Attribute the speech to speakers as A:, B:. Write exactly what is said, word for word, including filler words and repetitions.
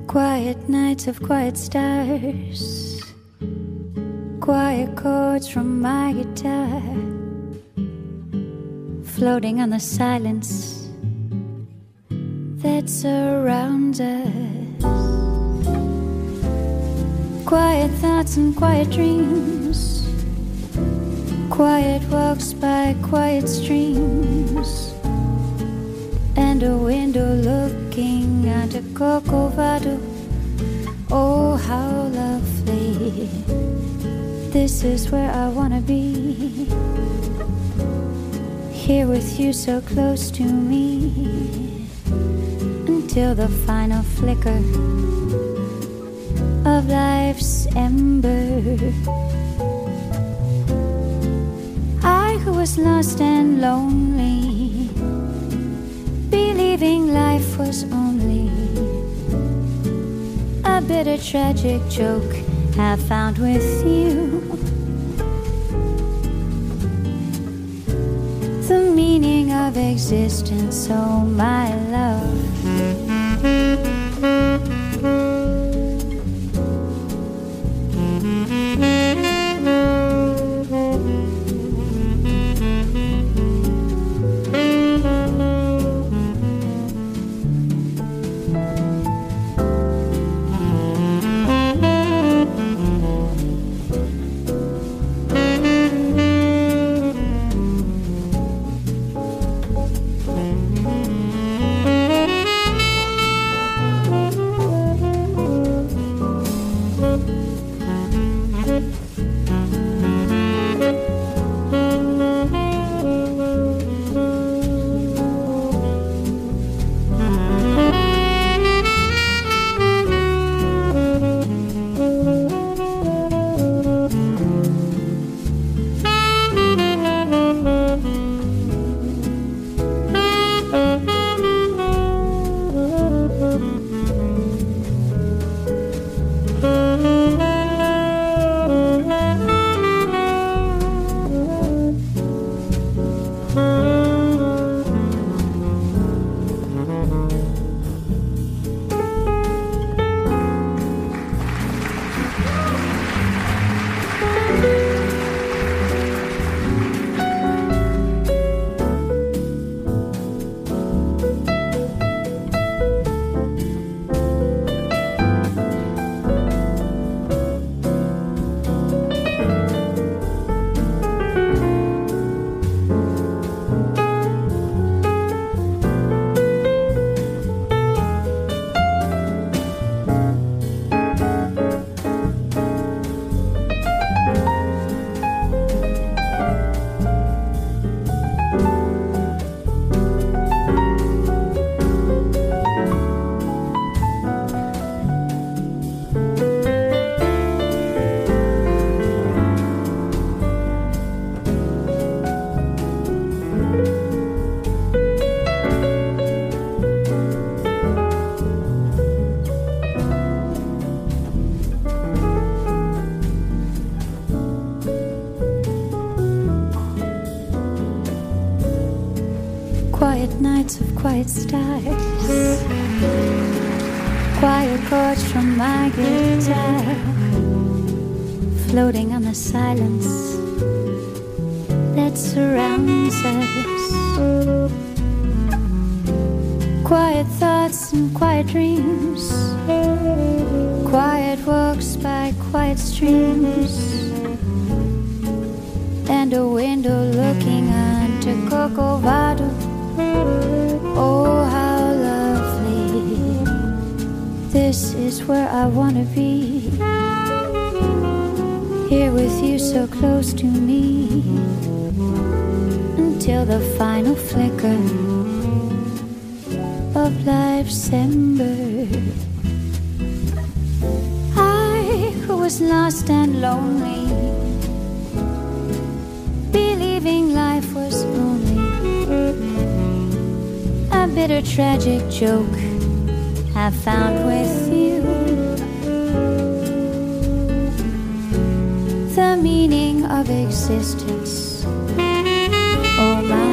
A: Quiet nights of quiet stars, quiet chords from my guitar, floating on the silence that surrounds us. Quiet thoughts and quiet dreams, quiet walks by quiet streams, and a window looking onto Corcovado. Oh, how lovely. This is where I wanna be, here with you so close to me, until the final flicker of life's ember. I who was lost and lonely, believing life was only a bitter tragic joke, have found with you the meaning of existence, oh my love. Quiet nights of quiet stars, quiet chords from my guitar, floating on the silence that surrounds us. Quiet thoughts and quiet dreams, quiet walks by quiet streams, and a window looking onto Corcovado. Oh, how lovely. This is where I wanna be, here with you so close to me, until the final flicker of life's ember. I who was lost and lonely, believing life was only a bitter tragic joke, have found with you the meaning of existence, oh my